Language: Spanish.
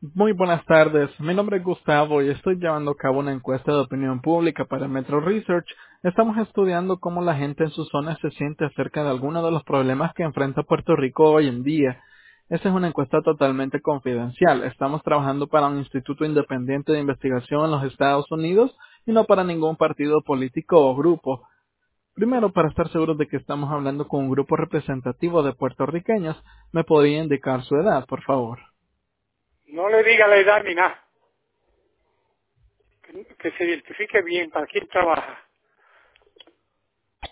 Muy buenas tardes, mi nombre es Gustavo y estoy llevando a cabo una encuesta de opinión pública para Metro Research. Estamos estudiando cómo la gente en su zona se siente acerca de algunos de los problemas que enfrenta Puerto Rico hoy en día. Esta es una encuesta totalmente confidencial. Estamos trabajando para un instituto independiente de investigación en los Estados Unidos y no para ningún partido político o grupo. Primero, para estar seguros de que estamos hablando con un grupo representativo de puertorriqueños, ¿me podría indicar su edad, por favor? No le diga la edad ni nada. Que se identifique bien para quién trabaja.